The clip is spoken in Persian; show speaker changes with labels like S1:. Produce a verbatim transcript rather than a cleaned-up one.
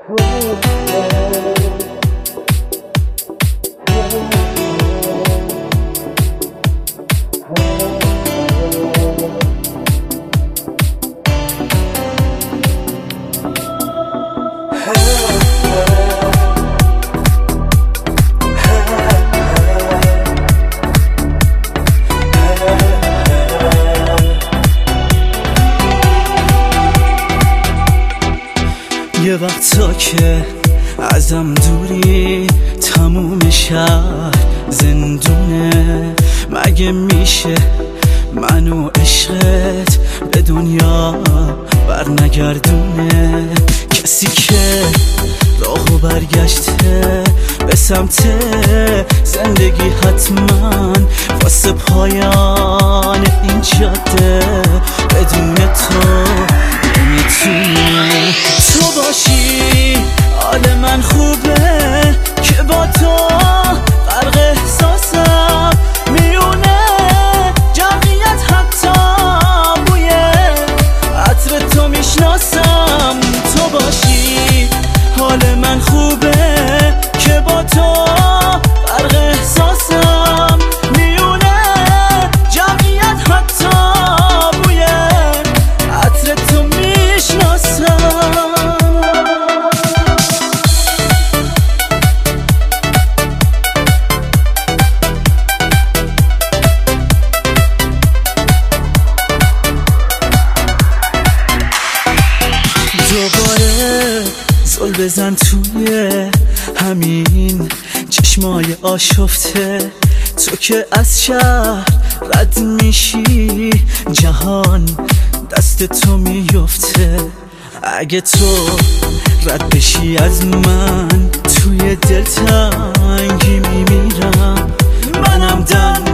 S1: یه وقتا که ازم دوری تموم شهر زندونه، مگه میشه منو عشقت به دنیا برنگردونه؟ کسی که راهو برگشته به سمت زندگی حتما واسه پایان این جاده بدون تو نمیتونه. تو باشی حال من خوبه که با تو فرق احساسم میونه جمعیت، حتی بوی عطر تو میشناسم. تو باشی حال من خوبه که با تو فرق احساسم میونه جمعیت، حتی بوی عطر تو میشناسم. دوباره زل بزن توی همین چشمای آشفته، تو که از شهر رد میشی جهان دست تو میفته. اگه تو رد بشی از من توی دل تنگی میمیرم، منم دن